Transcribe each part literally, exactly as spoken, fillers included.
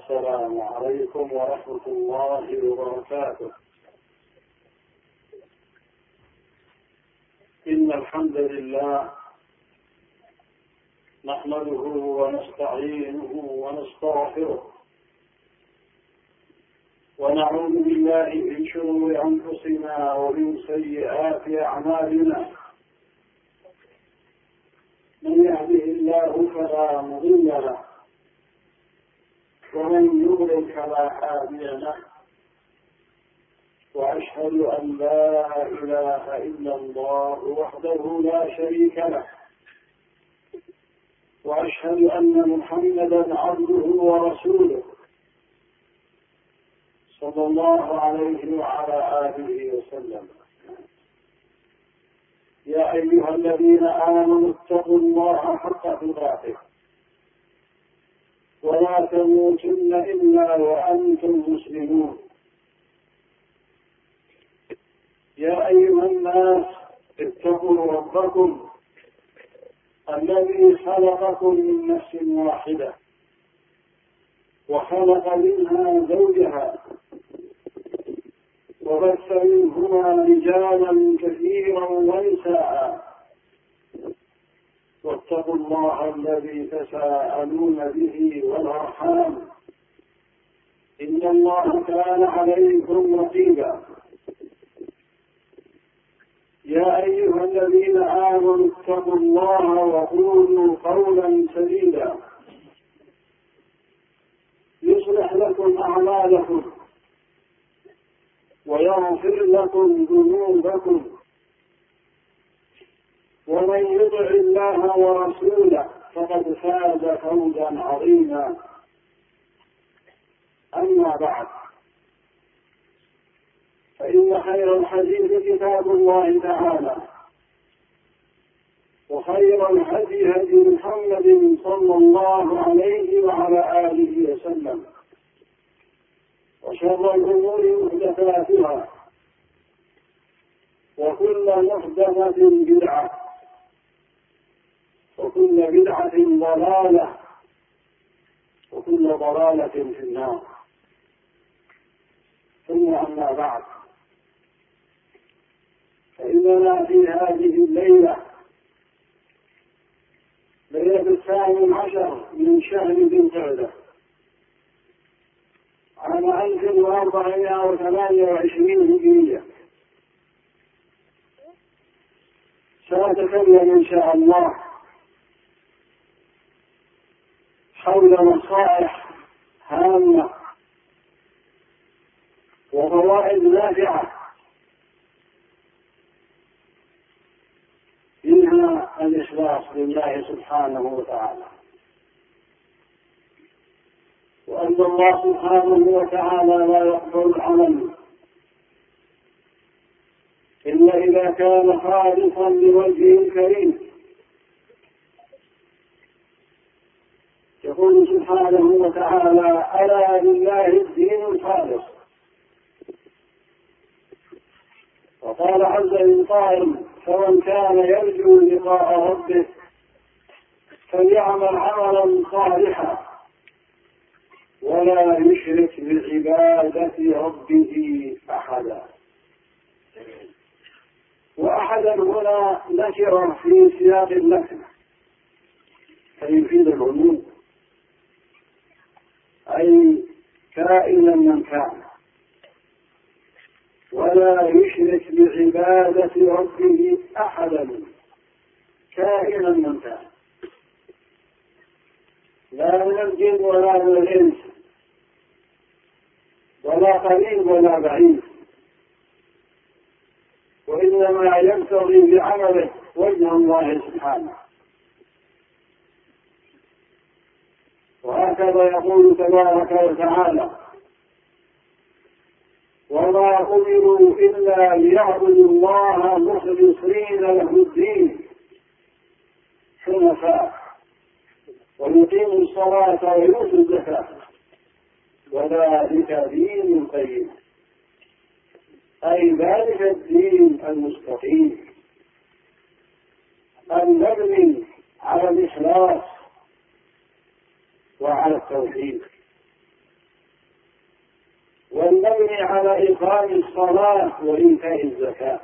السلام عليكم ورحمة الله وبركاته. إن الحمد لله نحمده ونستعينه ونستغفره ونعوذ بالله من شرور أنفسنا ومن سيئات أعمالنا. من يهده الله فلا مضل له ومن يضلل فلا هادي له، وأشهد أن لا إله إلا الله وحده لا شريك له، وأشهد أن محمدا عبده ورسوله صلى الله عليه وعلى آله وسلم. يا أيها الذين آمنوا اتقوا الله حق تقاته ولا تموتن إلا وأنتم مسلمون. يا أيها الناس اتقوا ربكم الذي خلقكم من نفس واحدة وخلق منها زوجها وبث منهما رجالا كثيرا ونساء، واتقوا الله الذي تساءلون به والأرحام إن الله كان عليكم رقيبا. يا أيها الذين آمنوا اتقوا الله وقولوا قولا سديدا يصلح لكم أعمالكم ويغفر لكم ذنوبكم، ومن يطع الله ورسوله فقد فاز فوزا عظيما. أما بعد، فإن خير الحديث كتاب الله تعالى، وخير الهدي هدي محمد صلى الله عليه وعلى آله وسلم، وشر الأمور محدثاتها، وكل محدثة بدعة، وكل بدعة ضلالة، وكل ضلالة في النار. ثم أما بعد، فإننا في هذه الليلة ليلة الثامن عشر من شهر ذي القعدة عام ألف وأربعمائة وثمانية وعشرين هجرية، سأتكلم إن شاء الله حول نصائح هامة وفوائد نافعة، منها الإخلاص لله سبحانه وتعالى، وأن الله سبحانه وتعالى لا يقبل العمل إلا إذا كان خالصا لوجهه الكريم. يقول سبحانه وتعالى: ألا لله الدين الخالص. وقال عز من قائل: فمن كان يرجو لقاء ربه فليعمل عملا صالحا ولا يشرك بعبادة ربه أحدا. وأحدا هنا نكر في سياق النفي فيفيد العموم، أي كائنا من كان، ولا يشرك بعبادة ربه أحدا كائنا من كان، لا من الجن ولا من الإنس، ولا قريب ولا بعيد، وإنما يبتغي بعمله وجه الله سبحانه. وهكذا يقول تبارك وتعالى: وما أمروا إلا ليعبدوا الله مخلصين له الدين حنفاء ويقيموا الصلاة ويؤتوا الزكاة وذلك دين القيم، أي ذلك الدين المستقيم المبني على الإخلاص وعلى التوحيد. إقام الصلاة وإيتاء الزكاة.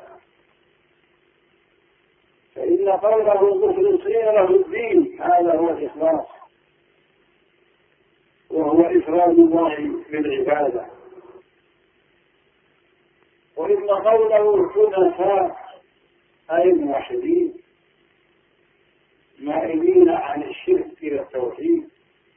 فإن قوله مخلصين له الدين هذا هو الإخلاص، وهو إفراد الله بالعبادة. وإن قوله حنفاء أي موحدين مائلين عن الشرك إلى التوحيد،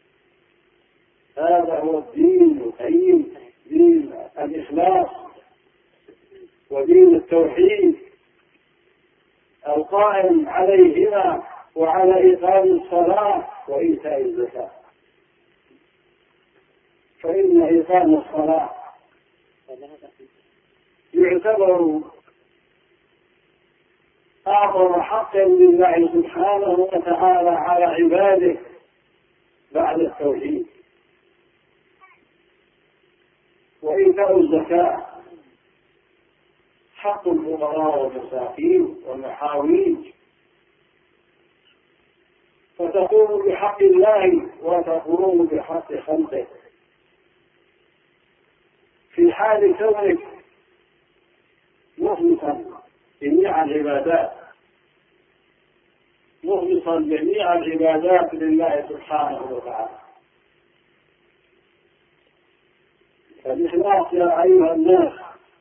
هذا هو الدين القيم، دين الإخلاص ودين التوحيد القائم عليهما وعلى إقام الصلاة وإيتاء الزكاة. فإن إقام الصلاة يعتبر أعظم حق لله سبحانه وتعالى على عباده بعد التوحيد. وإيتاء الزكاة حق الفقراء والمساكين والمحاويج، فتقوم بحق الله وتقوم بحق خلقه في حال كونك مخلصا جميع العبادات، مخلصا جميع العبادات لله سبحانه وتعالى. فالإخلاص يا أيها الناس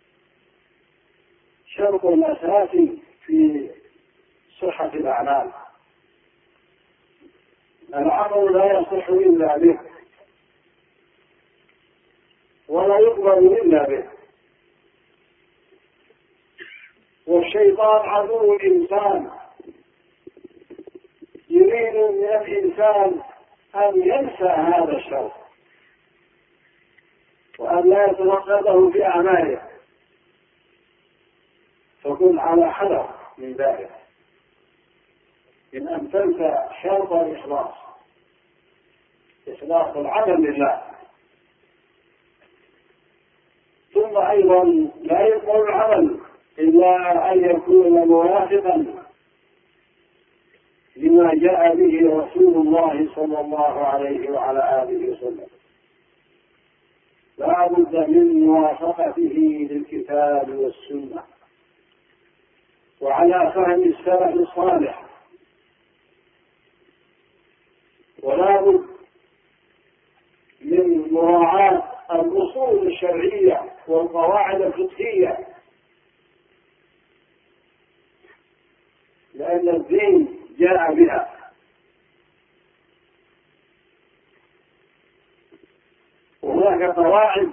شرط أساسي في صحة الأعمال. العمل لا يصح إلا به ولا يقبل إلا به. والشيطان عدو الإنسان، يريد من الإنسان أن ينسى هذا الشرط وأن لا يتنقضه في أعماله، فكن على حذر من ذلك من أن تنسى شرط الإخلاص، إخلاص العمل لله. ثم أيضا لا يقبل العمل إلا أن يكون موافقا لما جاء به رسول الله صلى الله عليه وعلى آله وسلم، لا بد من موافقته للكتاب والسنة وعلى فهم السلف الصالح، ولا بد من مراعاة الأصول الشرعية والقواعد الفقهية، لأن الدين جاء بها. وهناك قواعد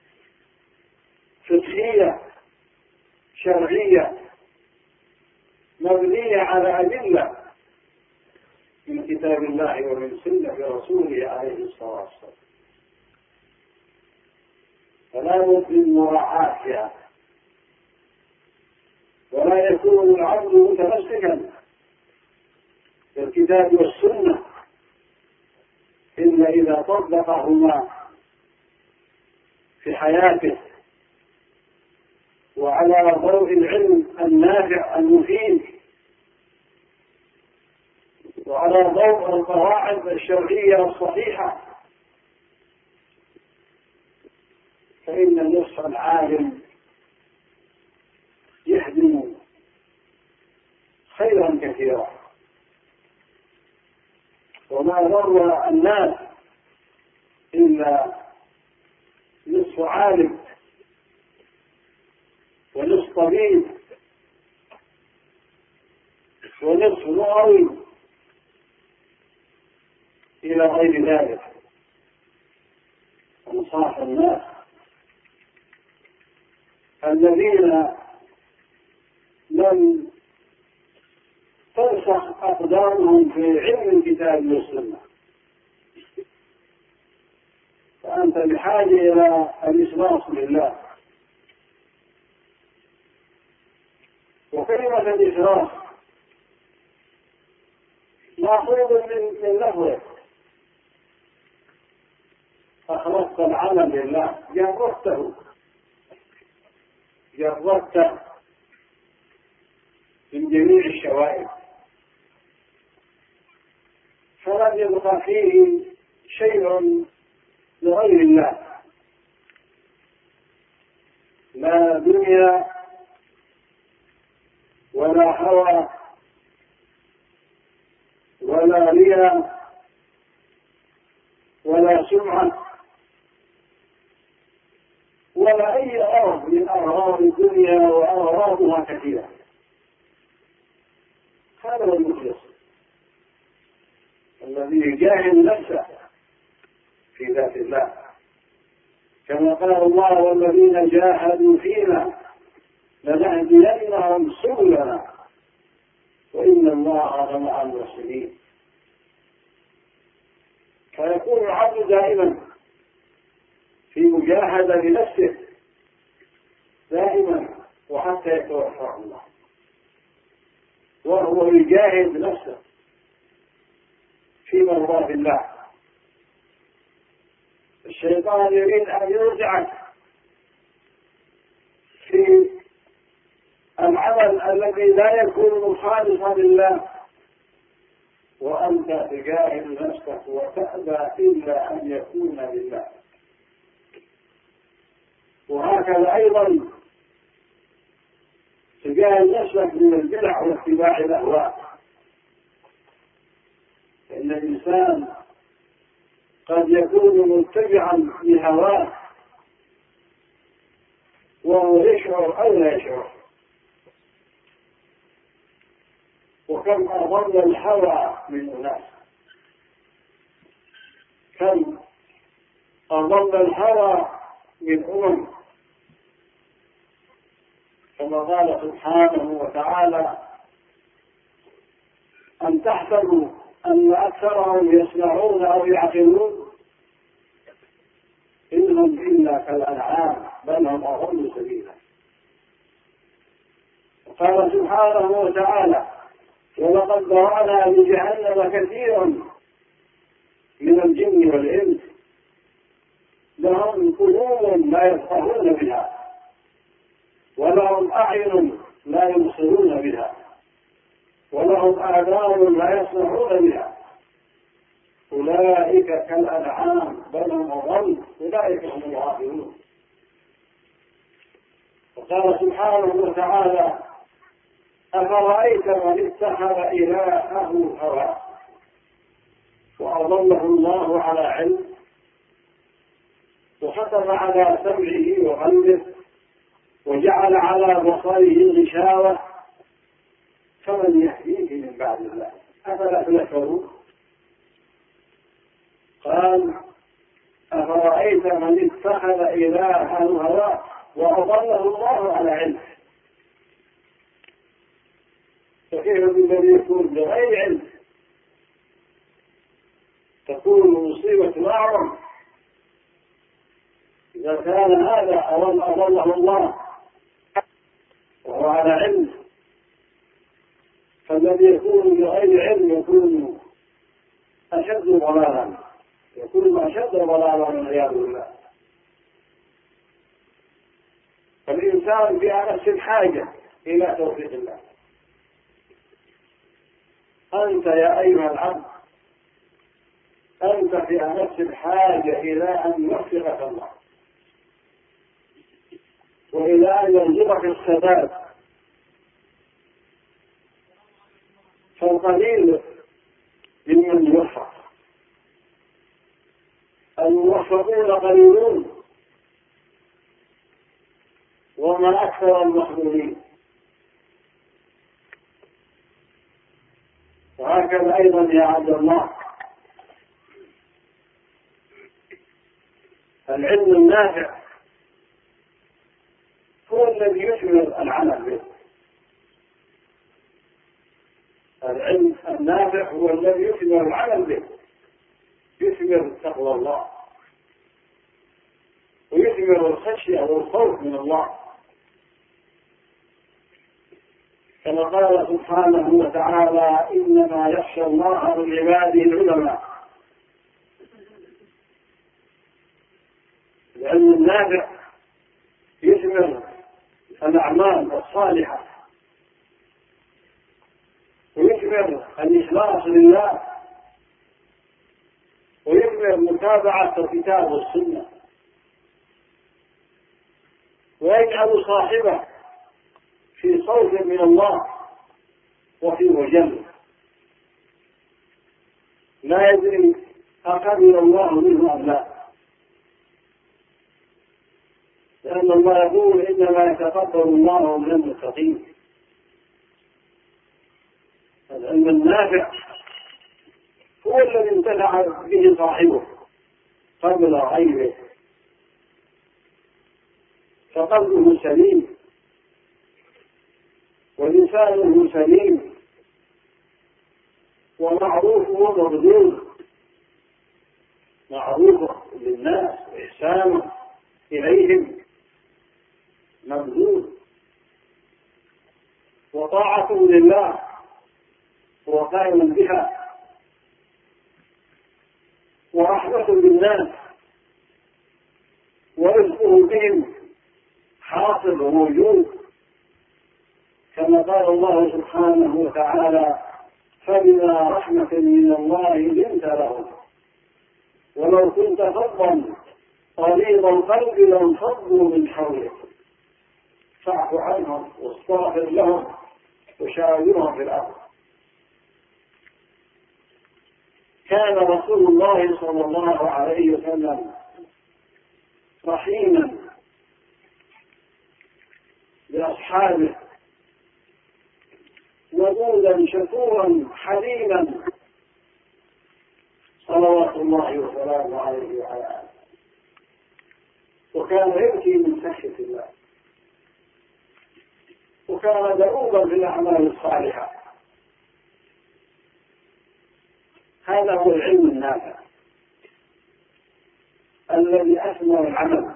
فقهية شرعية مبنية على أدلة من كتاب الله ومن سنة رسوله عليه الصلاة والسلام، فلا بد من مراعاتها، ولا يكون العبد متمسكا بالكتاب والسنة إلا إذا طبقهما في حياته وعلى ضوء العلم النافع المفيد وعلى ضوء القواعد الشرعية الصحيحة. فإن النصح العالم يهدم خيرا كثيرا، وما ضر الناس إلا نصف عالم ونصف طبيب ونصف لغوي إلى غير ذلك. أنصاف الناس الذين لم ترسخ أقدامهم في علم الكتاب والسنة، فأنت بحاجة إلى الإخلاص لله. وكلمة الإخلاص مأخوذ من من لفظه، أخلصت العمل لله، جردته جردته من جميع الشوائب، فلم يبقى فيه شيء لغير الله، دنيا ولا هوى ولا رياء ولا سمعة ولا أي أرض من أغراض الدنيا، وأغراضها كثيرة. هذا هو المخلص الذي يجاهد نفسه في ذات الله، كما قال الله: والذين جاهدوا فينا لنهدينهم سبلنا وإن الله لمع المحسنين. فيكون العبد دائما في مجاهدة لنفسه دائما وحتى يتوفاه الله، وهو يجاهد نفسه في مرضاة الله. الشيطان يريد أن يرجعك في العمل الذي لا يكون خالصا لله، وأنت تجاهد نفسك وتأبى إلا أن يكون لله. وهكذا أيضا تجاهد نفسك من البدع واتباع الأهواء، فإن الإنسان قد يكون متبعا لهواه وهو يشعر أو لا يشعر. وكم أضل الهوى من أناس، كم أضل الهوى من أمم، كما قال سبحانه وتعالى: أم تحسبوا أن أكثرهم يسمعون أو يعقلون إنهم إلا كالأنعام بل هم أضل سبيلا. وقال سبحانه وتعالى: ولقد ذرأنا لجهنم كثيرا من الجن والإنس لهم قلوب لا يفقهون بها ولهم أعين لا يبصرون بها ولهم آذان لا يسمعون بها أولئك كالأنعام بل هم أضل أولئك هم الغافلون. وقال سبحانه وتعالى: أفرأيت من اتخذ إلهه هواه وأضله الله على علم وختم على سمعه وقلبه وجعل على بصره غشاوة فمن يهديه من بعد الله أفلا تذكرون. قال: أفرأيت من اتخذ إلهه هواه وأضله الله على علم. فكيف بالذي يكون بغير علم؟ تكون مصيبة أعظم إذا كان هذا أضله الله وهو على علم، فالذي يكون بغير علم يكون أشد ضلالا، يكون أشد ضلالا والعياذ بالله. فالإنسان بنفس الحاجة إلى توفيق الله. أنت يا أيها العبد أنت في نفس الحاجة إلى أن يوفقك الله وإلى أن يرزقك السداد. فالقليل ممن يوفق، الموفقون قليلون وما أكثر المخذولين. وهكذا أيضا يا عبد الله العلم النافع هو الذي يثمر العمل به. العلم النافع هو الذي يثمر العمل به، يثمر تقوى الله ويثمر الخشية والخوف من الله، كما قال سبحانه وتعالى: إنما يخشى الله من عباده العلماء. العلم النافع يثمر الأعمال الصالحة ويثمر الإخلاص لله ويثمر متابعة الكتاب والسنة. ويجعل صاحبه في خوف من الله وفي وجل، لا يدري أقبل الله منه أم لا، لأن الله يقول إنما يتقبل الله من المتقين. العلم النافع هو الذي انتفع به صاحبه قبل غيره، فقلبه سليم ولسانه سليم ومعروفه مردود، معروفه للناس وإحسانه إليهم مردود، وطاعته لله هو قائم بها، ورحمة بالناس ورزقه بهم حاصل وموجود، كما قال الله سبحانه وتعالى: فبما رحمة من الله لنت لهم ولو كنت فظا غليظ القلب لانفضوا من حولك فاعف عنهم واستغفر لهم وشاورهم في الأمر. كان رسول الله صلى الله عليه وسلم رحيما بأصحابه ودودا شكورا حليما صلوات الله وسلامه عليه وعلى آله، وكان يبكي من خشية الله، وكان دؤوبا في الأعمال الصالحة. هذا هو العلم النافع الذي أثمر العمل،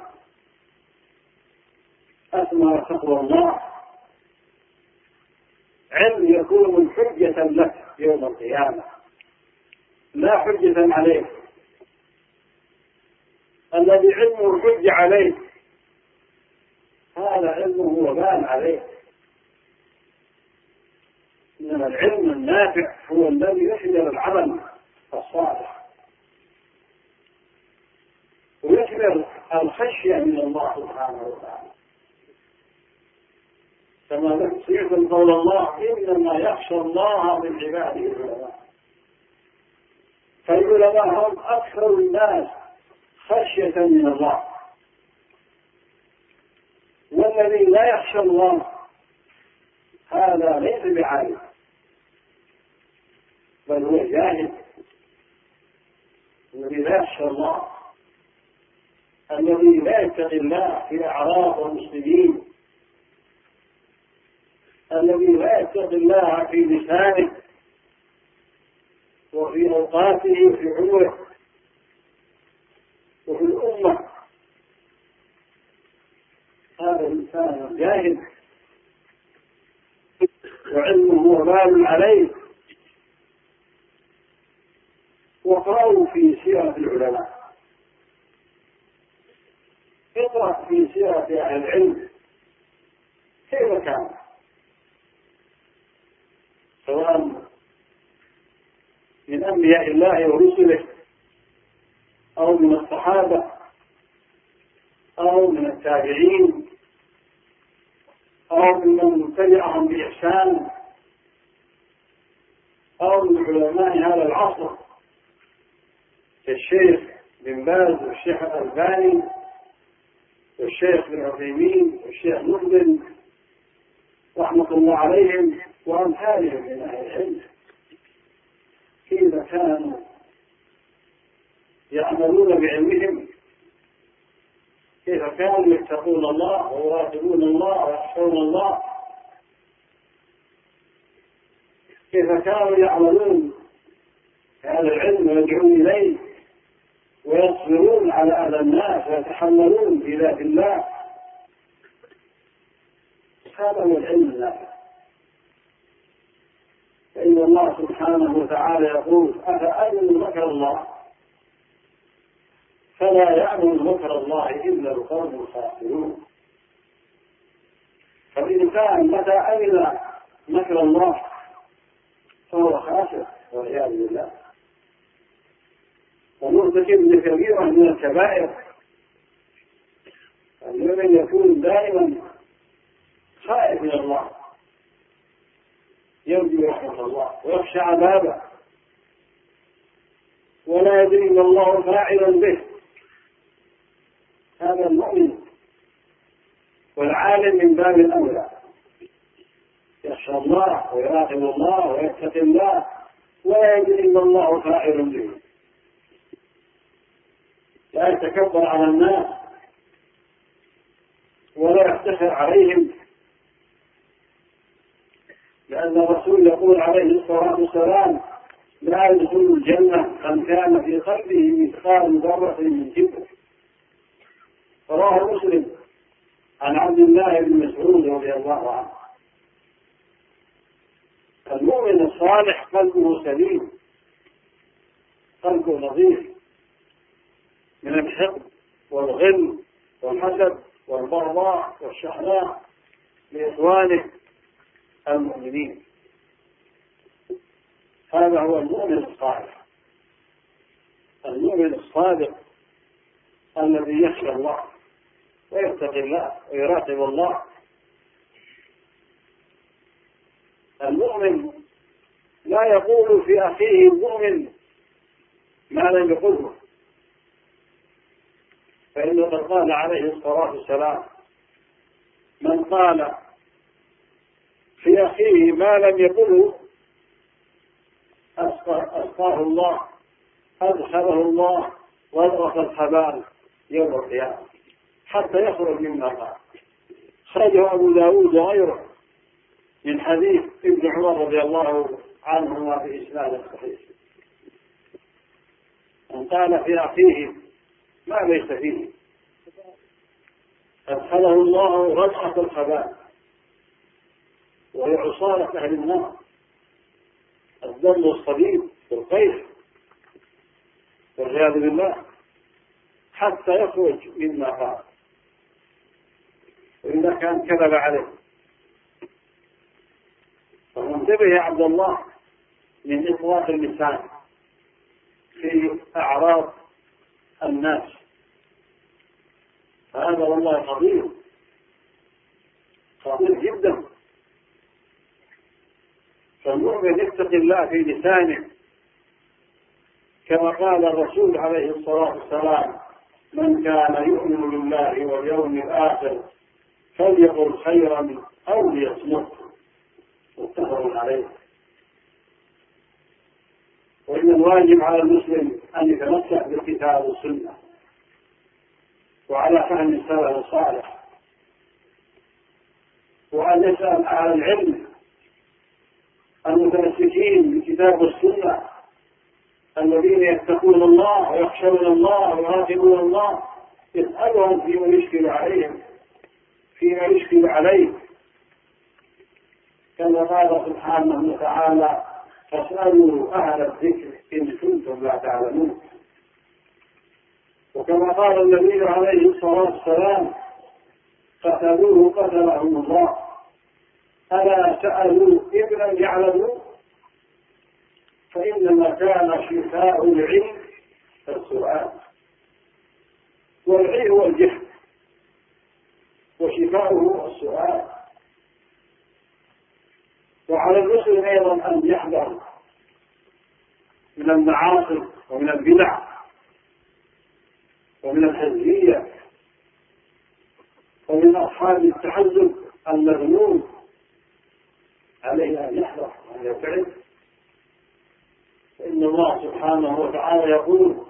أثمر تقوى الله، علم يكون حجة لك يوم القيامة لا حجة عليك. الذي علمه حجة عليه هذا علمه وبال عليه، إنما العلم النافع هو الذي يشمل العمل الصالح ويشمل الخشية من الله سبحانه وتعالى، كما سمعتم قول الله: إنما يخشى الله من عباده العلماء. فالعلماء هم أكثر الناس خشية من الله، والذي لا يخشى الله هذا ليس بعالم بل هو جاهل. الذي لا يخشى الله، الذي لا يتقي الله في أعراض المسلمين، الذي لا يتقي الله في لسانه وفي أوقاته وفي عمره وفي الأمة، هذا الإنسان جاهل وعلمه وبال عليه. وقرأوا في سيرة العلماء، اقرأ في سيرة أهل العلم كيف كان، سواء من أنبياء الله ورسله أو من الصحابة أو من التابعين أو من تبعهم بإحسان أو من علماء هذا العصر كالشيخ بن باز والشيخ الألباني والشيخ بن عثيمين والشيخ مقبل رحمة الله عليهم وأمثالهم من أهل العلم، كيف كانوا يعملون بعلمهم، كيف كانوا يتقون الله ويراقبون الله ويخشون الله، كيف كانوا يعملون هذا العلم ويدعون إليه ويصبرون على أذى الناس ويتحملون في ذات الله. هذا هو العلم النافع. فإن الله سبحانه وتعالى يقول: أفأمنوا مكر الله فلا يأمن مكر الله إلا القوم الخاسرون. فالإنسان متى أمن مكر الله فهو خاسر والعياذ بالله، ومرتكب لكبيرة من الكبائر. المؤمن يكون دائما خائف من الله، يرجو رحمة الله ويخشى عذابه، ولا يدري ما الله فاعلا به. هذا المؤمن. والعالم من باب الأولى يخشى الله ويراقب الله ويتقي الله، ولا يدري ما الله فاعل به. لا يتكبر على الناس ولا يفتخر عليهم، لأن الرسول يقول عليه الصلاة والسلام: لا يدخل الجنة من كان في قلبه مثقال ذرة من كبر. رواه مسلم عن عبد الله بن مسعود رضي الله عنه. المؤمن الصالح قلبه سليم، قلبه نظيف من الحقد والغل والحسد والبغضاء والشحناء لإخوانه المؤمنين. هذا هو المؤمن الصالح، المؤمن الصادق الذي يخشى الله ويتقي الله ويراقب الله. المؤمن لا يقول في أخيه المؤمن ما لم يقله، فإنه قد قال عليه الصلاة والسلام: من قال في أخيه ما لم يقله أسقاه الله، أدخله الله غرف الخبال يوم القيامة حتى يخرج مما قال. خرجه أبو داود وغيره من حديث ابن عمر رضي الله عنهما في إسناد صحيح: من قال في أخيه ما ليس فيه أدخله الله غرف الخبال، وهي عصارة أهل النار، الدم والصليب والقيح والعياذ بالله، حتى يخرج مما قال، وإذا كان كذب عليه. فانتبه يا عبد الله من إطلاق اللسان في أعراض الناس، فهذا والله خطير خطير جدا. فالمؤمن يتقي الله في لسانه، كما قال الرسول عليه الصلاة والسلام: من كان يؤمن بالله واليوم الآخر فليقل خيرا أو ليصمت. متفق عليه. وإن الواجب على المسلم أن يتمسك بالكتاب والسنة وعلى فهم السلف الصالح، وأن يسأل أهل العلم المتمسكين بالكتاب والسنة الذين يتقون الله ويخشون الله ويراقبون الله، يسألهم فيما يشكل عليهم فيما يشكل عليه، كما قال سبحانه وتعالى: فاسألوا أهل الذكر إن كنتم لا تعلمون. وكما قال النبي عليه الصلاة والسلام: قتلوه قتلهم الله، ألا سألوا إذ لم يعلموا، فإنما كان شفاء العلم السؤال، والعلم هو الجهل وشفاؤه السؤال. وعلى المسلم أيضا أن يحذر من المعاصي ومن البدع ومن الحزبية ومن أصحاب التحزب المذموم. عليه أن يحذر وأن يبتعد، فإن الله سبحانه وتعالى يقول: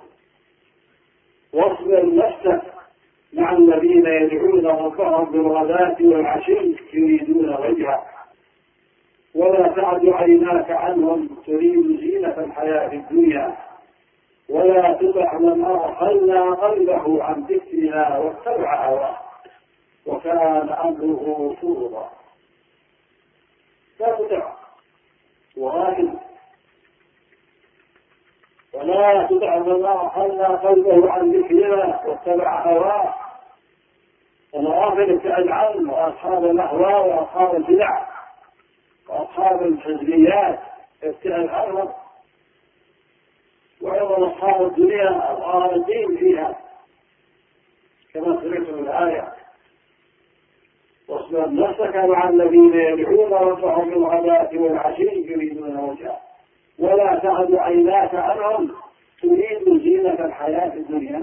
واصبر نفسك مع الذين يدعون ربهم بالغداة والعشي يريدون وجهه ولا تعد عيناك عنهم تريد زينة الحياة الدنيا ولا تطع من أغفلنا قلبه عن ذكرنا واتبع هواه وكان أمره فرطا. لا تطع وغافل، ولا تطع من أغفلنا قلبه عن ذكرنا واتبع هواه. الغافل ابتعد عنه، وأصحاب الأهواء وأصحاب البدع وأصحاب الحزبيات ابتعد عنهم، وأيضا أصحاب الدنيا الغارقين فيها، كما سمعتم الآية: واصبر نفسك مع الذين يدعون ربهم بالغداة والعشي يريدون وجهه ولا تعد عيناك عنهم تريد زينة الحياة الدنيا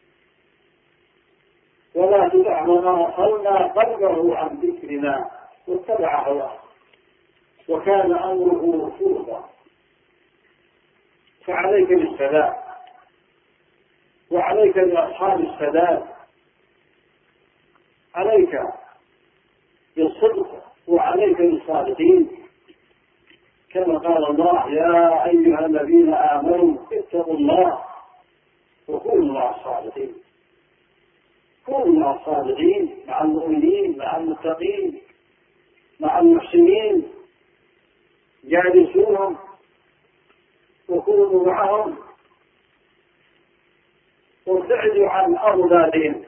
ولا تدع من أغفلنا قلبه عن ذكرنا واتبع هواه وكان أمره فرطا. فعليك بالسداد وعليك بأصحاب السداد، عليك بالصدق وعليك بالصادقين، كما قال الله يا أيها الذين آمنوا اتقوا الله وكونوا مع الصادقين. كونوا مع الصادقين، مع المؤمنين، مع المتقين، مع المحسنين، جالسوهم وكونوا معهم وابتعدوا عن أضدادهم،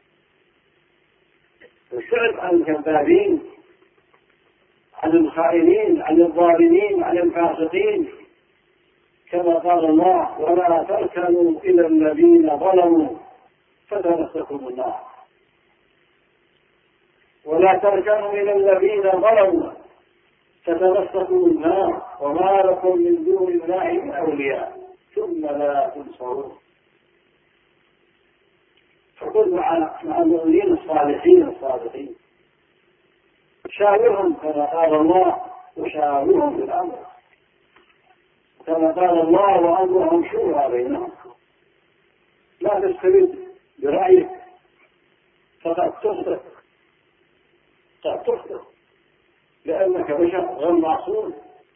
ابتعد عن الكذابين، عن الخائنين، عن الظالمين، عن الفاسقين، كما قال الله ولا تركنوا إلى الذين ظلموا فتمسكم النار. ولا تركنوا إلى الذين ظلموا فتمسكوا النار وما لكم من دون الله من أولياء ثم لا تنصرون. فكن مع المؤمنين الصالحين الصادقين، شاورهم كما قال الله وشاورهم في الأمر، كما قال الله وأمرهم شورى بينهم. لا تستبد برأيك فقد تخطئ، قد تخطئ لأنك بشر غير معصوم،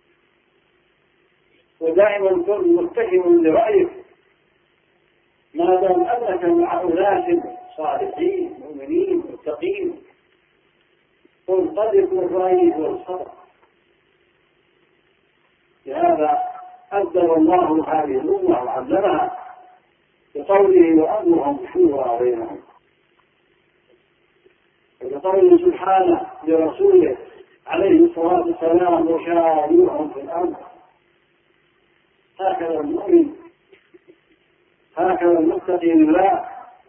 ودائما كن متهم لرأيك ما دام أنك مع أناس صالحين مؤمنين متقين تنطلق الرأي والخطأ. لهذا أدب الله هذه الأمة وعلمها بقوله وأمرهم شورى بينهم، وبقوله سبحانه لرسوله عليه الصلاة والسلام وشاورهم في الأمر. هكذا المؤمن، هكذا المتقي لله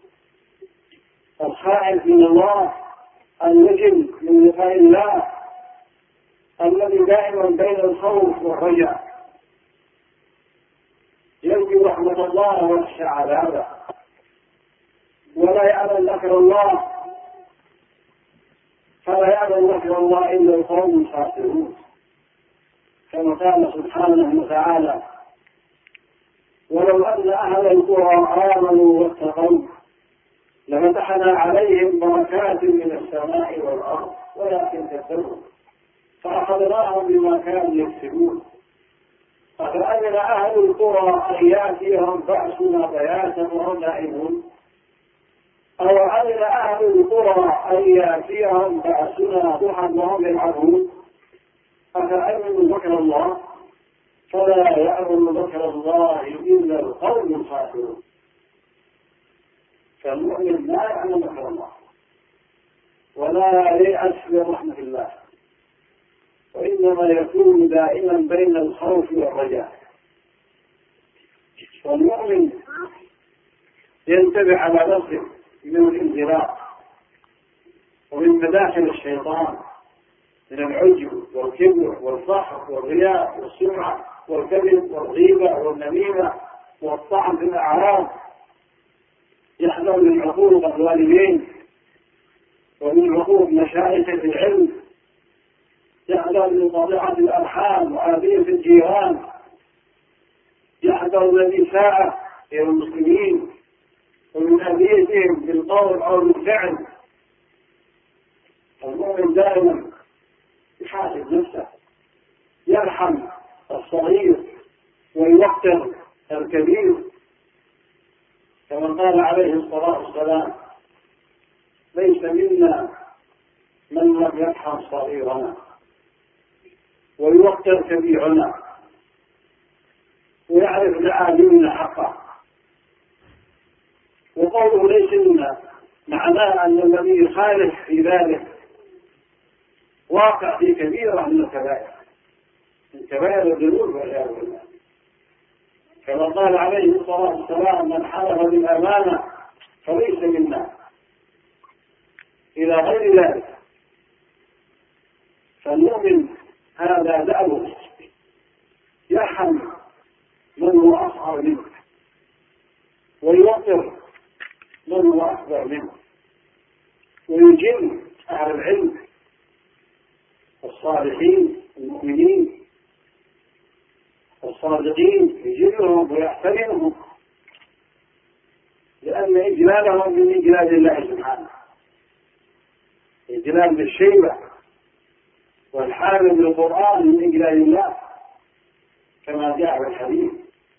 الخائف من الله الوجل من لقاء الله الذي دائما بين الخوف والرجاء، يرجو رحمة الله ويخشى عذابه ولا يأمن مكر الله، فلا يأمن مكر الله إلا القوم الخاسرون، كما قال سبحانه وتعالى ولو أن أهل القرى آمنوا واتقوا لفتحنا عليهم بركات من السماء والأرض ولكن كذبوا فأخذناهم بما كانوا يكسبون. أفأمن أهل القرى أن يأتيهم بأسنا بياتا وهم نائمون أو أمن أهل القرى أن يأتيهم بأسنا ضحى وهم يلعبون أفأمنوا مكر الله فلا يأمن مكر الله إلا القوم الخاسرون. فالمؤمن لا يأمن مكر الله ولا ييأس من رحمة الله، وإنما يكون دائما بين الخوف والرجاء. والمؤمن ينتبه على نفسه من الانزلاق ومن مداخل الشيطان من العجب والكبر والفخر والرياء والسمعة والكذب والغيبة والنميمة والطعن في الأعراض. يحذر من عقوق الوالدين ومن عقوق مشايخ العلم، يحذر من قطيعة الأرحام وآذية الجيران، يحذر من الإساءة إلى المسلمين ومن أذيتهم بالقول أو بالفعل. المؤمن دائما يحاسب نفسه، يرحم الصغير ويوقر الكبير، كما قال عليه الصلاة والسلام ليس منا من لم يرحم صغيرنا ويوقر كبيرنا ويعرف لعالمنا حقه. وقوله ليس منا معناه أن الذي يخالف في ذلك واقع في كبيرة من الكبائر، من كبائر الذنوب والعياذ بالله، كما قال عليه الصلاة والسلام من حلف بالأمانة فليس منا إلى غير ذلك. المؤمن هذا دأبه، يرحم من هو أصغر منه ويوقر من هو أكبر منه ويجل أهل العلم الصالحين المؤمنين الصادقين، يجلهم ويحترمهم، لأن إجلالهم من إجلال الله سبحانه، إجلال بالشيبة والحامل للقرآن من إجلال الله كما جاء في الحديث.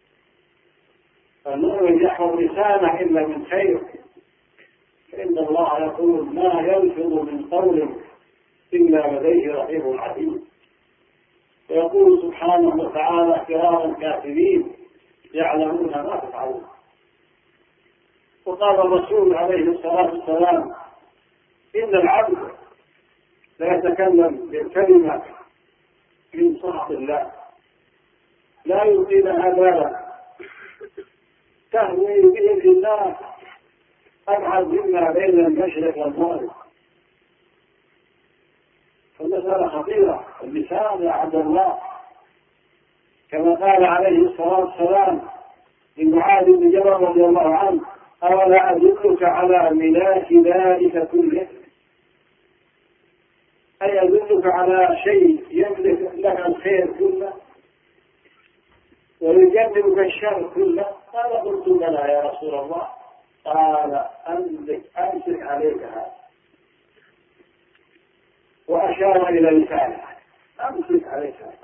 فالمؤمن يحفظ لسانه إلا من خير، فإن الله يقول ما يلفظ من قول إلا لديه رقيب عتيد. ويقول سبحانه وتعالى كراما كاتبين يعلمون ما تفعلون. وقال الرسول عليه الصلاة والسلام إن العبد لا يتكلم بالكلمة من سخط الله لا يلقي لها بالا تهوي به في النار أبعد مما بين المشرق والمغرب. فالمسألة خطيرة. اللسان يا عبد الله كما قال عليه الصلاة والسلام لمعاذ بن جبل رضي الله عنه أولا أدلك على ملاك ذلك كله، أي أدلك على شيء يملك لك الخير كله ويجنبك الشر كله؟ قال قلت بلى يا رسول الله. قال أمسك أمسك عليك هذا، وأشار إلى لسانه أمسك عليك هذا.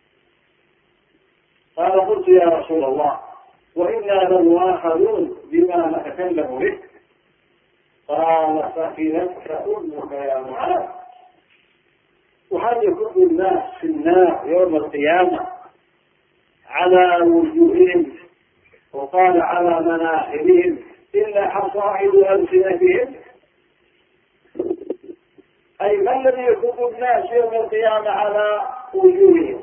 قال قلت يا رسول الله وإنا لمؤاخذون بما نتكلم به. قال فكلتك أمك يا معاذ. وهل يكون الناس في النار يوم القيامة على وجوههم وقال على مناخرهم إلا حصائد ألسنتهم؟ أي ما الذي يكون الناس يوم القيامة على وجوههم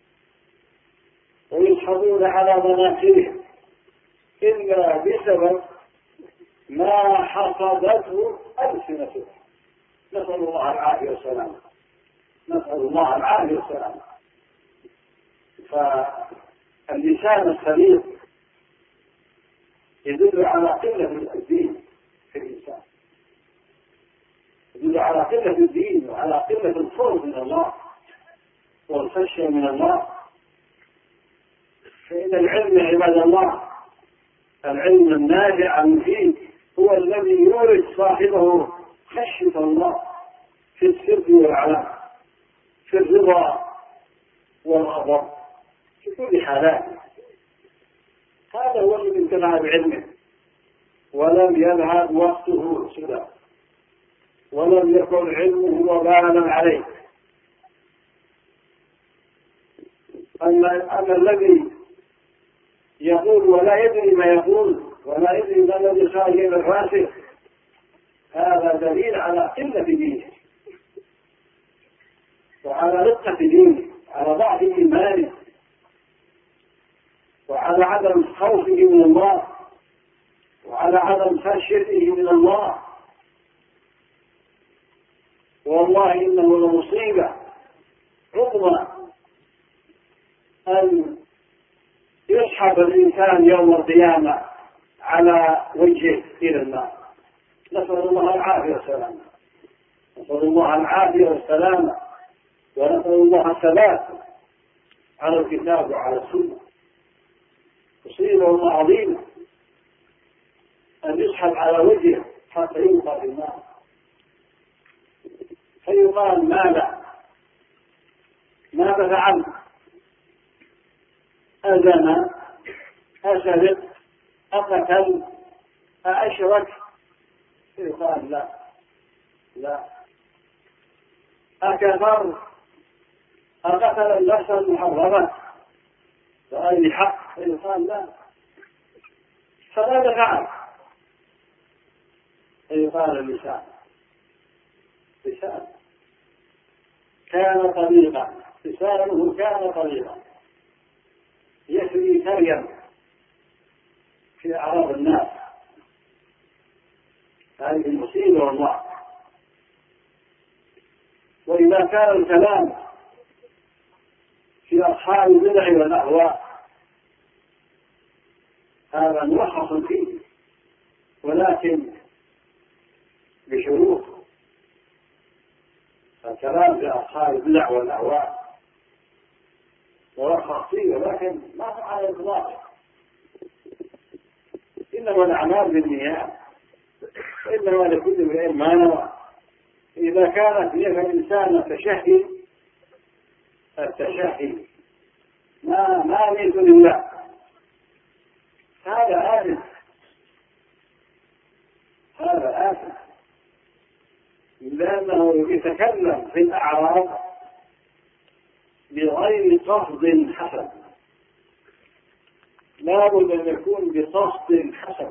ويسحبون على مناخرهم إلا بسبب ما حصدته ألسنتهم. نسأل الله العافية والسلام، نسأل الله العافية والسلام. فاللسان السليم يدل على قلة الدين في الإنسان، يدل على قلة الدين وعلى قلة الخوف من الله والخشية من الله. فإن العلم عباد الله، العلم النافع المفيد هو الذي يورث صاحبه خشية الله في السر والعلن، في الرضا والغضب، في كل حالاته. هذا هو الذي انتفع بعلمه ولم يذهب وقته سدى ولم يكن علمه وبالا عليه. أما, أما الذي يقول ولا يدري ما يقول ولا يدري ما الذي خارج من راسه، هذا دليل على قلة دينه وعلى رقة دينه، على ضعف إيمانه وعلى عدم خوفه من الله وعلى عدم خشيته من الله. والله إنه لمصيبة عظمى أن يسحب الإنسان يوم القيامة على وجهه إلى النار. نسأل الله العافية والسلامة، نسأل الله العافية والسلامة، ونسأل الله الثبات على الكتاب وعلى السنة. مصيبة عظيمة أن يسحب على وجهه حتى يلقى في النار، فيقال ماذا ماذا فعل؟ أذن، أسرق، أقتل، أشرك؟ يقال لا لا. أكفر، أقتل النفس المحرمة بغير حق؟ يقال لا. فماذا فعل؟ يقال اللسان. لسان كان طريقا، لسانه كان طريقا يسري سريا في أعراض الناس. هذه المصيبة والله. وإذا كان الكلام في أصحاب البدع والأهواء، هذا مرخص فيه ولكن بشروط. الكلام في أصحاب البدع والأهواء مرخص فيه ولكن ما هو على الإطلاق، إنما الأعمال بالنيات، إنما لكل امرئ ما نوى. إذا كانت نية الإنسان التشهي التشهي ما ما نية لله، هذا آثم، هذا آثم، لأنه يتكلم في الأعراض بغير قصد حسن، لا بد أن يكون بقصد حسن.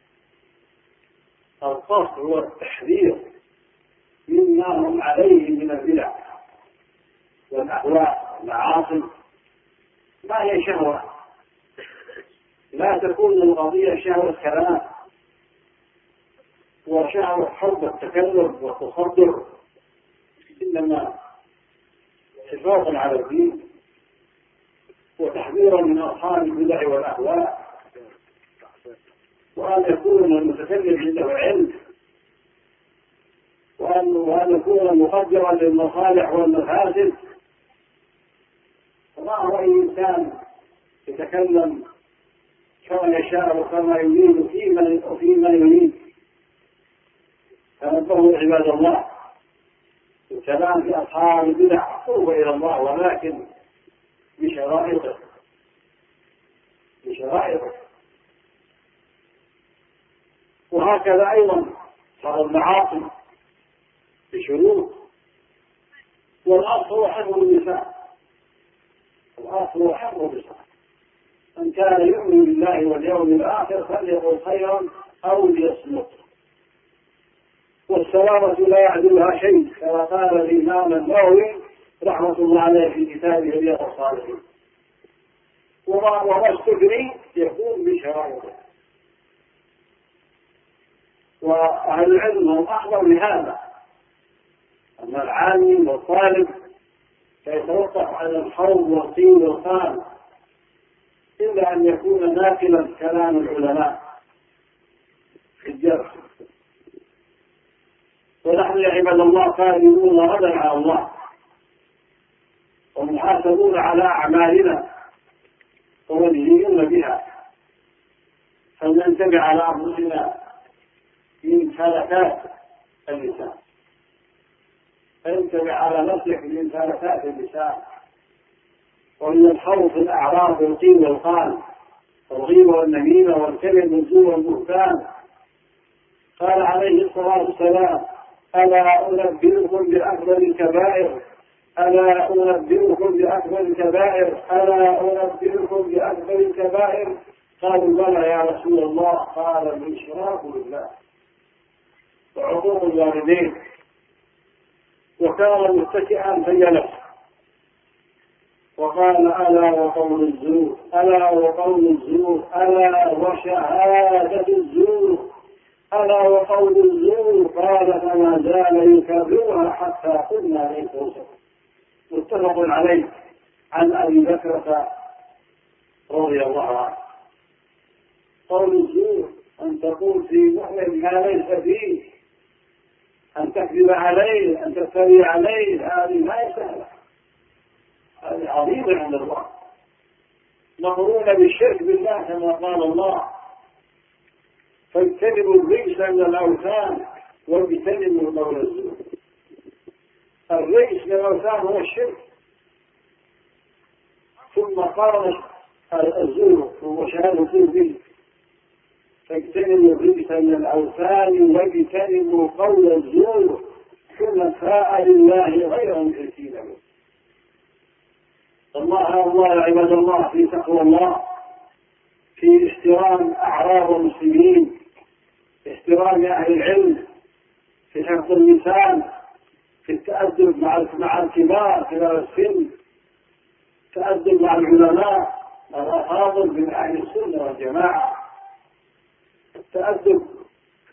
القصد هو التحذير مما هم عليه من البدع والأهواء والمعاصي. ما هي شهوة، لا تكون القضية شهوة كلام وشهوة حب التكلم والتصدر، إنما حفاظا على الدين وتحذيرا من أصحاب البدع والأهواء، وأن يكون المتكلم عنده علم، وأن يكون مقدرا للمصالح والمفاسد. وما هو أي إنسان يتكلم كما يشاء وكما يريد فيما يريد. فنبهوا عباد الله، الكلام في أصحاب البدع قرب إلى الله ولكن بشرائطه بشرائطه وهكذا أيضا صار المعاصي بشروط. والأصل هو حفظ اللسان، الأصل هو حفظ اللسان. من كان يؤمن بالله واليوم الآخر فليقل خيرا أو ليصمت. والسلامة لا يعدلها شيء، كما قال الإمام النووي رحمة الله عليه في كتابه رياض الصالحين. وما استثني يكون بشرائطه. وأهل العلم هم أحضر لهذا، أما العالم والطالب فيتوقف على الحوض والطين والقال، إلا أن يكون ناقلا كلام العلماء في الجرح. ونحن يا عباد الله قادرون غدا على الله ومحاسبون على أعمالنا ومجزيون بها، فلننتبه على أنفسنا من فلتات اللسان، فانتبه على نفسك من فلتات اللسان ومن الخوف في الأعراض والقيل والقال والغيبة والنميمة والكذب والزور والبهتان. قال عليه الصلاة والسلام: ألا أنبئكم بأكبر الكبائر ألا أنبئكم بأكبر الكبائر ألا أنبئكم بأكبر الكبائر قالوا: بلى يا رسول الله. قال: الإشراك بالله وعقوق الوالدين. وكان متكئا فجلس وقال: ألا وقول الزور ألا وقول الزور ألا وشهادة الزور ألا وقول الزور. قال: فما زال يكررها حتى قلنا ليس وسط. متفق عليه عن أبي بكرة رضي الله عنه. قول الزور أن تقول في مؤمن ما ليس فيه، أن تكذب عليه، أن تفتري عليه، هذه ما يسهل، هذه عظيمة عند الله، مقرونة بالشرك بالله كما قال الله: فاجتنبوا الرجس من الأوثان واجتنبوا قول الزور. الرجس من الأوثان هو الشرك، ثم قال الزور وشهادة الزور به. فاجتنبوا الرجس من الأوثان واجتنبوا قول الزور حنفاء لله غير مشركين به. الله الله يا عباد الله في تقوى الله، في احترام أعراض المسلمين، في احترام أهل العلم، في حفظ اللسان، في التأدب مع مع الكبار كبار السن، التأدب مع العلماء الأفاضل من أهل السنة والجماعة، التأدب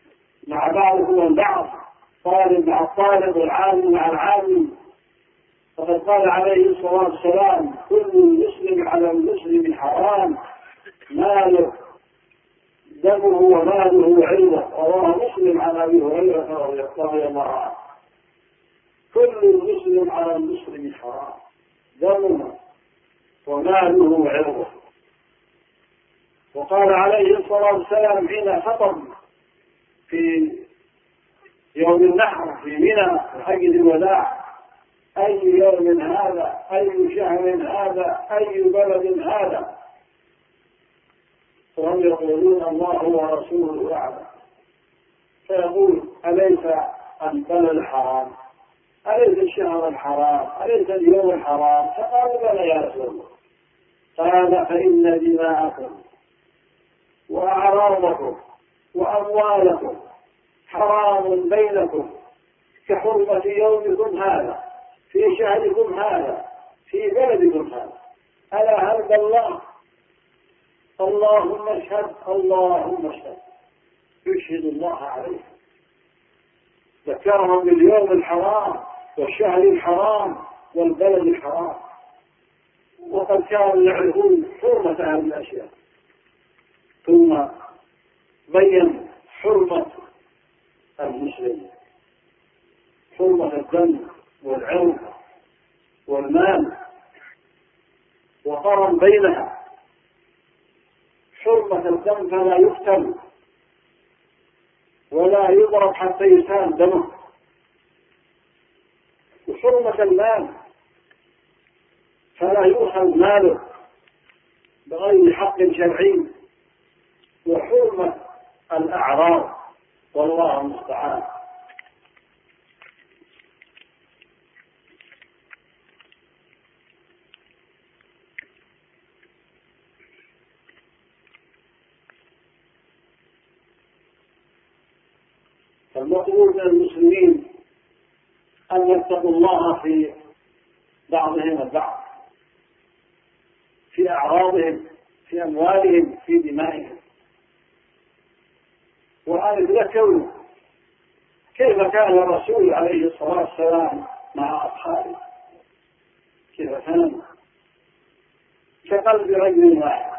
مع بعضهم البعض، طالب مع الطالب والعالم مع العالم، فقد قال عليه الصلاة والسلام: كل المسلم على المسلم حرام، ماله دمه وماله وعرضه. رواه مسلم عن أبي هريرة رضي الله عنه: كل المسلم على المسلم حرام، دمه وماله وعرضه. وقال عليه الصلاة والسلام حين خطب في يوم النحر في منى في حجة الوداع: أي يوم هذا، أي شهر هذا، أي بلد هذا؟ وهم يقولون: الله ورسوله أعلم. فيقول: أليس البلد الحرام؟ أليس الشهر الحرام؟ أليس اليوم الحرام؟ فقالوا: بلى يا رسول الله. قال: فإن دماءكم وأعراضكم وأموالكم حرام بينكم كحرمة يومكم هذا في شهركم هذا في بلدكم هذا. ألا هل الله؟ اللهم اشهد، اللهم اشهد. يشهد الله عليه. ذكرهم باليوم الحرام والشهر الحرام والبلد الحرام، وقد كانوا يعرفون حرمة هذه الأشياء. ثم بين حرمة المسلم، حرمة الدم والعرض والمال، وقارن بينها. حرمة الدم فلا يقتل ولا يضرب حتى يسال دمه، وحرمة المال فلا يؤخذ ماله بغير حق شرعي، وحرمة الأعراض والله المستعان. فالمطلوب من المسلمين أن يتقوا الله في بعضهم البعض، في أعراضهم، في أموالهم، في دمائهم. وأن يتذكروا كيف كان الرسول عليه الصلاة والسلام مع أصحابه، كيف كان كقلب رجل واحد،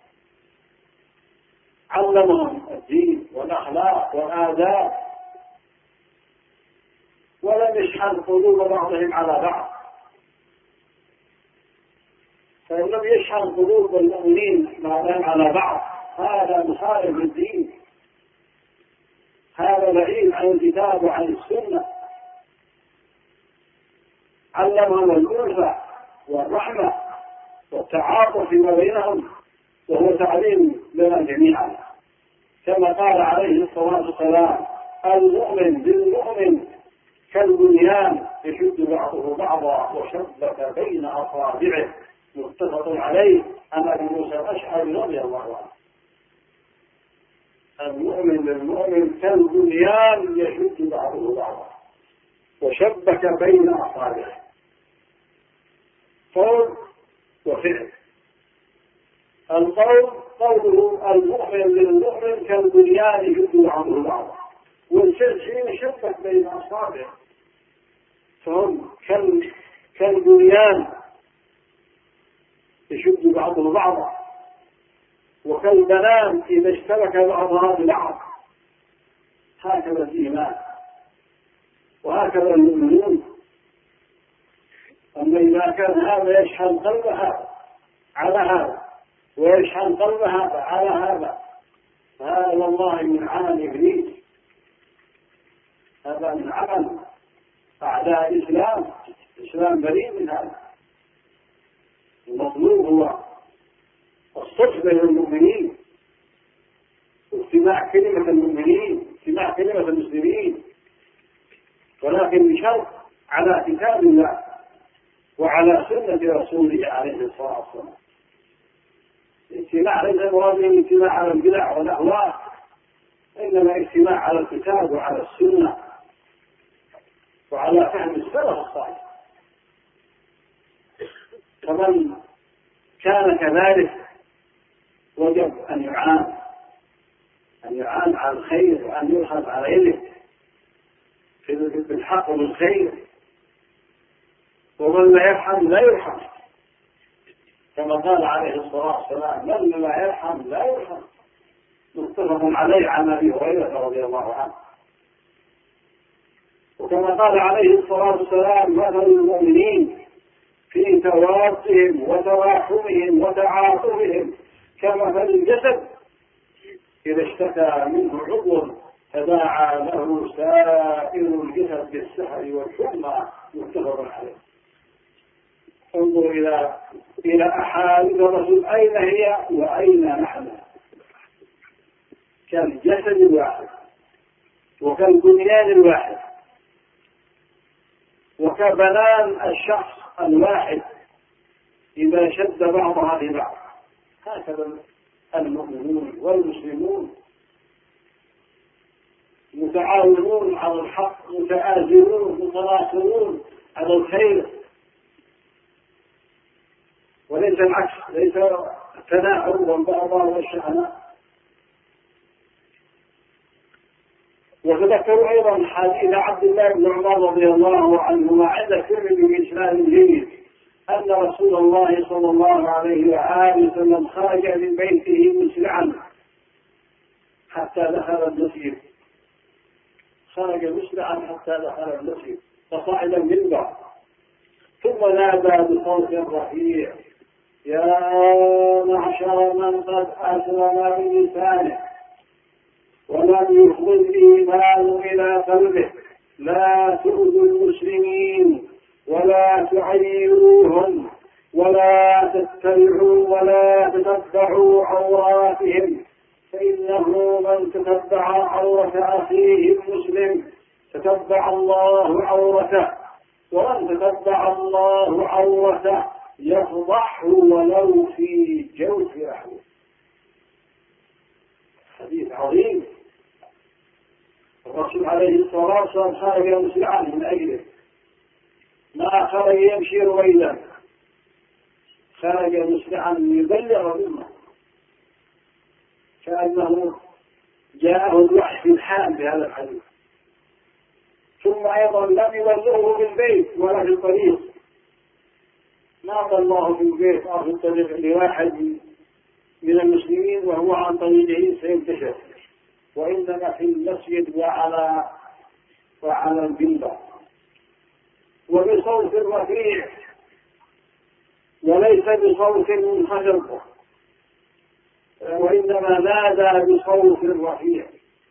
علمهم الدين والأخلاق والآداب، ولم يشحن قلوب بعضهم على بعض. فإن لم يشحن قلوب المؤمنين بعضهم على بعض هذا مخالف للدين، هذا بعيد عن الكتاب وعن السنة. علمهم الألفة والرحمة والتعاطف فيما بينهم، وهو تعليم لنا جميعا، كما قال عليه الصلاة والسلام: المؤمن بالمؤمن كالبنيان يشد بعضه بعضا وشبك بين أصابعه. متفق عليه عن أبي موسى الأشعري رضي الله عنه. المؤمن بالمؤمن كالبنيان يشد بعضه بعضا وشبك بين أصابعه. قول وفعل. القول قوله: المؤمن للمؤمن كالبنيان يشد بعضه بعضا، والفعل حين شبك بين أصابعه فهم كالبنيان يشد بعضه بعضا، وكالبنان إذا اشتبك بعضها ببعض. هكذا الإيمان وهكذا المؤمنون. أما إذا كان هذا يشحن قلبها على هذا ويشحن قلبها على هذا فهذا والله من عمل إبليس، هذا من عمل أعداء الإسلام. الإسلام بريء من هذا. المطلوب هو الصلح بين المؤمنين واجتماع كلمة المؤمنين، اجتماع كلمة المسلمين، ولكن بشرط على كتاب الله وعلى سنة رسوله عليه الصلاة والسلام. الاجتماع ليس مراد الاجتماع على البدع والأهواء، إنما اجتماع على الكتاب وعلى السنة وعلى فهم السلف الصالح. فمن كان كذلك وجب أن يعان أن يعان على الخير وأن يؤخذ على يده بالحق والخير، ومن لا يرحم لا يرحم، كما قال عليه الصلاة والسلام: من لا يرحم لا يرحم. متفق عليه عن أبي هريرة رضي الله عنه. وكما قال عليه الصلاة والسلام: مثل المؤمنين في توادهم وتراحمهم وتعاطفهم كمثل الجسد إذا اشتكى منه عضو تداعى له سائر الجسد بالسهر والحمى. متفق عليه. انظر إلى إلى أحاديث الرسول أين هي وأين نحن، كالجسد الواحد وكالبنيان الواحد وكبنان الشخص الواحد إذا شد بعضها ببعض. هكذا المؤمنون والمسلمون متعاونون على الحق، متآزرون، متناصرون على الخير، وليس العكس، ليس التناحر والبغضاء والشحناء. وتذكروا أيضا حديث عبد الله بن عمر رضي الله عنهما عند الترمذي بإسناد جيد أن رسول الله صلى الله عليه وآله وسلم خرج من بيته مسرعا حتى دخل المسجد، خرج مسرعا حتى دخل المسجد فصعد المنبر ثم نادى بصوت رفيع: يا معشر من قد أسلم بلسانه ولم يخرج الإيمان إلى قلبه، لا تؤذوا المسلمين ولا تعيروهم ولا تتبعوا ولا تتبعوا عوراتهم، فإنه من تتبع عورة أخيه المسلم تتبع الله عورته، ومن تتبع الله عورته يفضحه ولو في جوف رحمه. حديث عظيم. الرسول عليه الصلاة والسلام خرج مسرعا من أجله، ما خرج يمشي رويدا، خرج مسرعا يبلغ الأمة، كأنه جاءه الوحي في الحال بهذا الحديث. ثم أيضا لم يبلغه في البيت ولا في الطريق، ما قال الله في البيت أو في الطريق لواحد من المسلمين وهو عن طريقه سينتشر، وإنما في المسجد وعلى وعلى المنبر وبصوت رفيع وليس بصوت منخفض، وإنما نادى بصوت رفيع: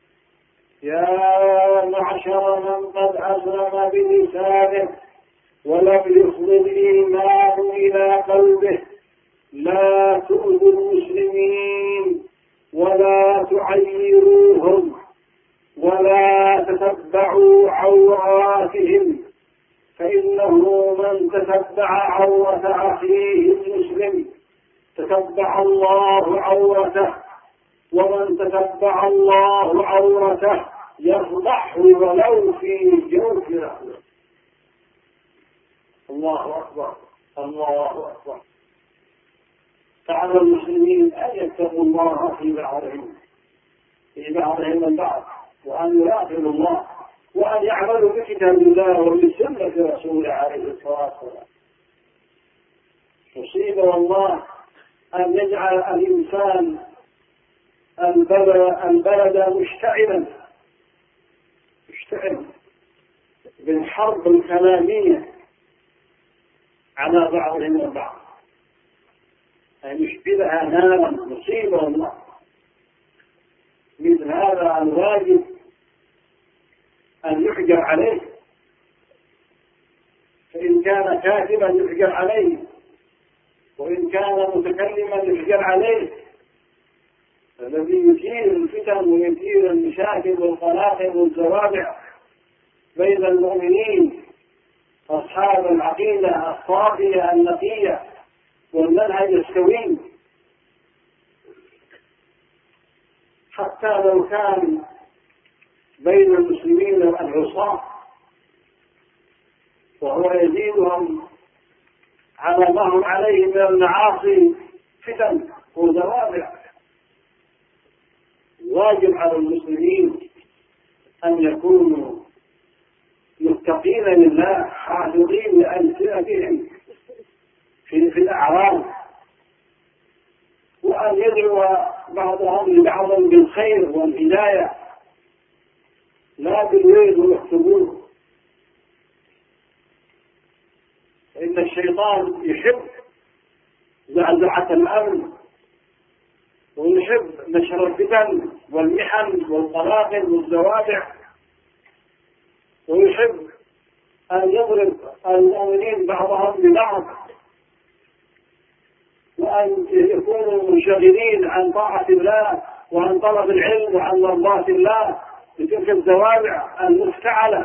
يا معشر من قد أسلم بلسانه ولم يخرج الإيمان إلى قلبه، لا تؤذوا المسلمين ولا تعيروهم ولا تتبعوا عوراتهم، فإنه من تتبع عورة أخيه المسلم تتبع الله عورته، ومن تتبع الله عورته يفضحه ولو في جوف رحمه. الله أكبر، الله أكبر. فعلى المسلمين أن يتقوا الله في بعضهم في بعضهم البعض، وأن يراقبوا الله، وأن يعملوا بكتاب الله وبسنة رسوله عليه الصلاة والسلام. مصيبة والله أن يجعل الإنسان البلد, البلد مشتعلا مشتعلا بالحرب الكلامية على بعضهم البعض، أن يشبهها نارا. مصيبة والله. مثل هذا الواجب أن يحجر عليه، فإن كان كاتبا يحجر عليه، وإن كان متكلما يحجر عليه. الذي يثير الفتن ويثير المشاكل والقلاقل والزوابع بين المؤمنين أصحاب العقيدة الصافية النقية والمنهج السوي، حتى لو كان بين المسلمين العصاة وهو يزيدهم على ما هم عليه من المعاصي فتن وزوابع. واجب على المسلمين أن يكونوا متقين لله حافظين لألسنتهم في, في الأعراض، وأن يدعو بعضهم لبعض بالخير والهداية لا بالويل والحبور. إن الشيطان يحب زعزعة الأمن، ويحب نشر الفتن والمحن والقلاقل والزوابع، ويحب أن يضرب المؤمنين بعضهم ببعض، وأن يكونوا منشغلين عن طاعة الله وعن طلب العلم وعن مرضاة الله بتلك الزوابع المفتعلة.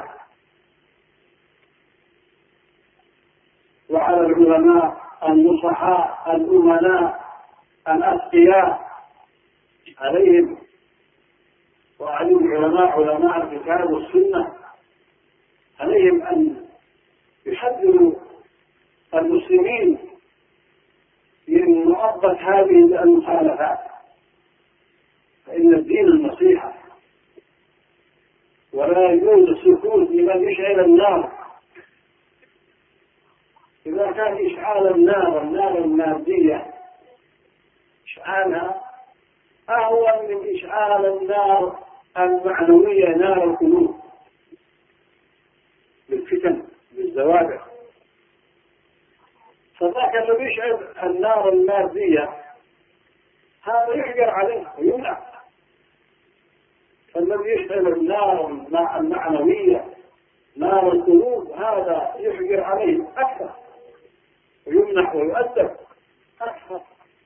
وعلى العلماء النصحاء الأمناء الأتقياء عليهم، وعليهم العلماء علماء الكتاب والسنة، عليهم أن يحذروا المسلمين من مؤبة هذه المخالفات، فإن الدين النصيحة، ولا يجوز السكوت لمن يشعل النار. إذا كان إشعال النار النار المادية إشعالها أهون من إشعال النار المعنوية نار القلوب بالفتن بالزوابع، فذاك الذي يشعل النار المادية هذا يحجر عليه ويمنع، فالذي يشعل النار المعنوية نار القلوب هذا يحجر عليه أكثر ويمنع ويؤدب أكثر.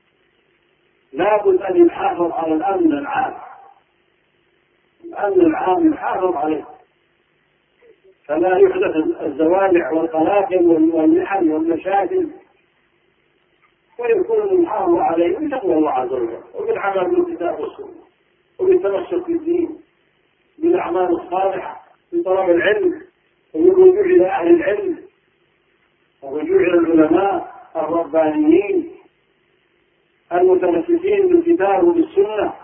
لابد أن يحافظ على الأمن العام، الأمن العام يحافظ عليه، فلا يحدث الزوابع والقلاقل والمحن والمشاكل، ويكون المحافظة عليه بتقوى الله عز وجل وبالعمل بالكتاب والسنة وبالتمسك بالدين بالأعمال الصالحة بطلب العلم والرجوع إلى أهل العلم والرجوع إلى العلماء الربانيين المتمسكين بالكتاب وبالسنة،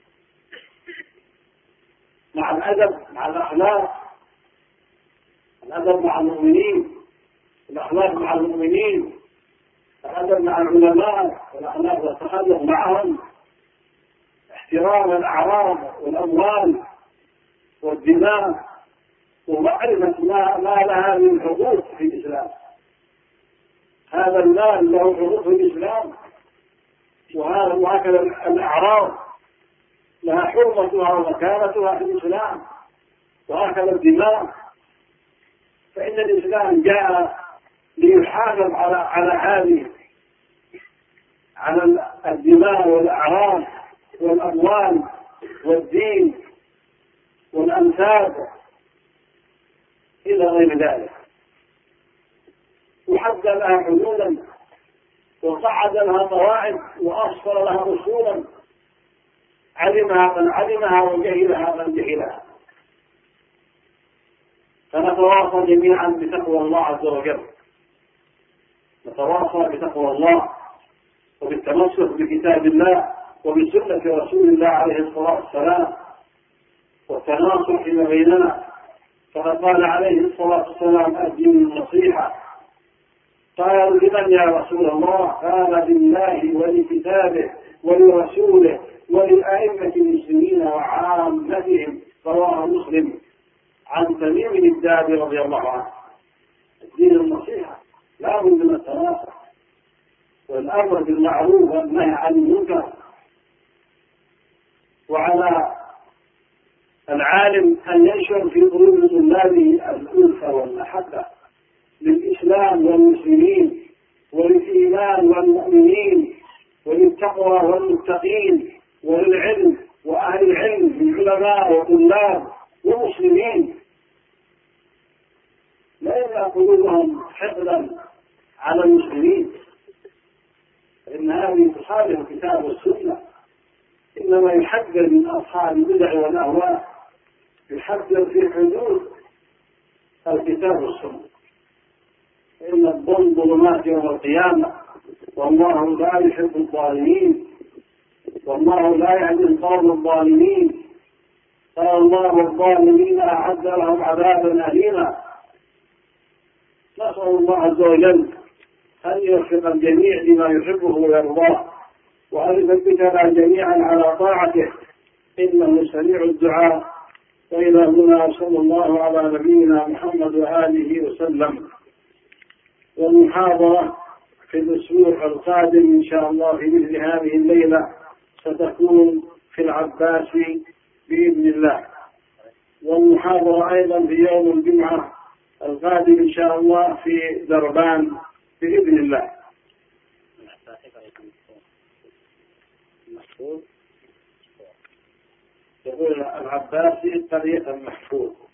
مع الأدب مع الأخلاق، الأدب مع المؤمنين، الأخلاق مع المؤمنين، الأدب مع العلماء والأخلاق والتخلق معهم، احترام الأعراض والأموال والدماء، ومعرفة ما, ما لها من حقوق في الإسلام. هذا المال له حقوق في الإسلام، وهكذا الأعراض لها حرمتها ومكانتها في الإسلام، وهكذا الدماء، فإن الإسلام جاء ليحافظ على على هذه على الدماء والأعراض والأموال والدين والأنساب إلى غير ذلك، وحدد لها حدودا وصعد لها قواعد وأصل لها أصولا علمها من علمها وجهلها من جهلها. فنتواصى جميعا بتقوى الله عز وجل، نتواصى بتقوى الله وبالتمسك بكتاب الله وبسنة رسول الله عليه الصلاة والسلام والتناصح فيما بيننا. فقال عليه الصلاة والسلام الدين النصيحة. قالوا لمن يا رسول الله؟ قال لله ولكتابه ولرسوله وللأئمة المسلمين وعامتهم. رواه مسلم عن تميم الداري رضي الله عنه. الدين النصيحة لا بد من التناصح والأمر بالمعروف والنهي عن المنكر، وعلى العالم أن ينشر في قلوب طلابه الألفة والمحبة للإسلام والمسلمين وللإيمان والمؤمنين وللتقوى والمتقين وللعلم وأهل العلم من علماء وطلاب ومسلمين، لا يملأ قلوبهم حقدا على المسلمين، فإن هذه تصالح الكتاب والسنة. إنما يحذر من أصحاب البدع والأهواء، يحذر في حدود الكتاب والسنة، إن الظلم ظلمات يوم القيامة، والله لا يحب الظالمين، والله لا يهدي القوم الظالمين. قال الله الظالمين أعد لهم عذابا أليما. نسأل الله عز وجل أن يوفق الجميع لما يحبه ويرضاه، وأن يثبتنا جميعا على طاعته، إنه سميع الدعاء. وإلى هنا صلى الله على نبينا محمد وآله وسلم. والمحاضرة في الأسبوع القادم إن شاء الله في مثل هذه الليلة ستكون في العباس بإذن الله، والمحاضرة أيضا في يوم الجمعة القادم إن شاء الله في دربان بإذن الله. يقول العباسي قرية المحفوظ.